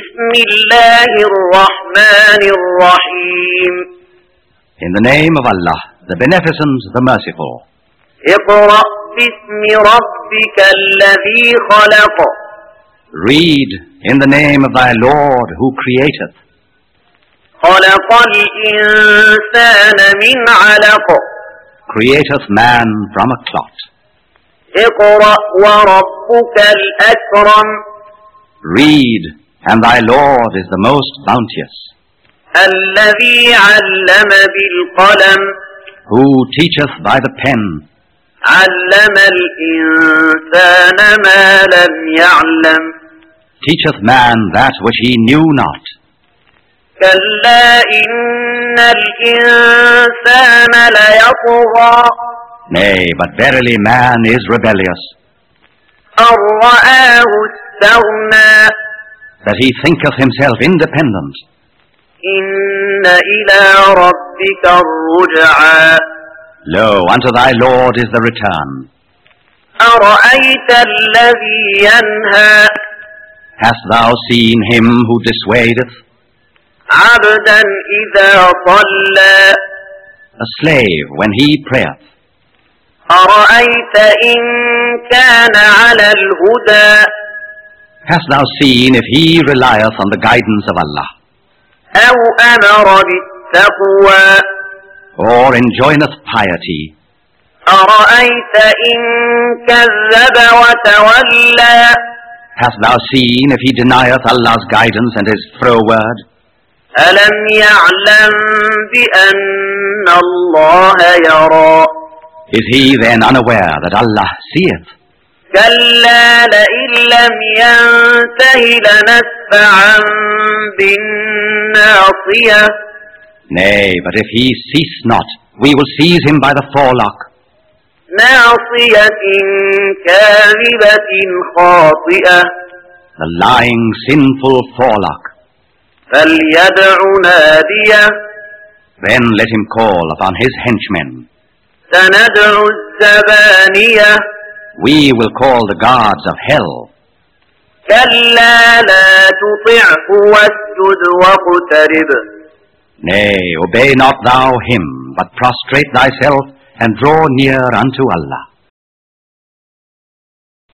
بسم الله الرحمن الرحيم. In the name of Allah, the Beneficent, the Merciful. اقرأ باسم ربك الذي خلق. Read in the name of thy Lord who createth. خلق الإنسان من علق. Createth man from a clot. اقرأ وربك الأكرم. Read, and thy Lord is the most bounteous. الذي علم بالقلم. Who teacheth by the pen. علم الإنسان ما لم يعلم. Teacheth man that which he knew not. كلا إن الإنسان ليطغى. Nay, but verily man is rebellious, أن رآه استغنى. that he thinketh himself independent. إن إلى ربك الرجعى. Lo, unto thy Lord is the return. أرأيت الذي ينهى. Hast thou seen him who dissuadeth? عبدا إذا صلى. A slave when he prayeth. أرأيت إن كان على الهدى. Hast thou seen if he relieth on the guidance of Allah, أو أمر بالتقوى. or enjoineth piety? أرأيت إن كذب وتولى. Hast thou seen if he denieth Allah's guidance and his froward? ألم يعلم بأن الله يرى. Is he then unaware that Allah seeth? كلا لئن لم ينته لنسفعا بالناصية. Nay, but if he cease not, we will seize him by the forelock. ناصية كاذبة خاطئة. The lying, sinful forelock. فليدع ناديه. Then let him call upon his henchmen. سندع الزبانية. We will call the guards of hell. كلا لا تطعه واسجد واقترب. Nay, obey not thou him, but prostrate thyself and draw near unto Allah.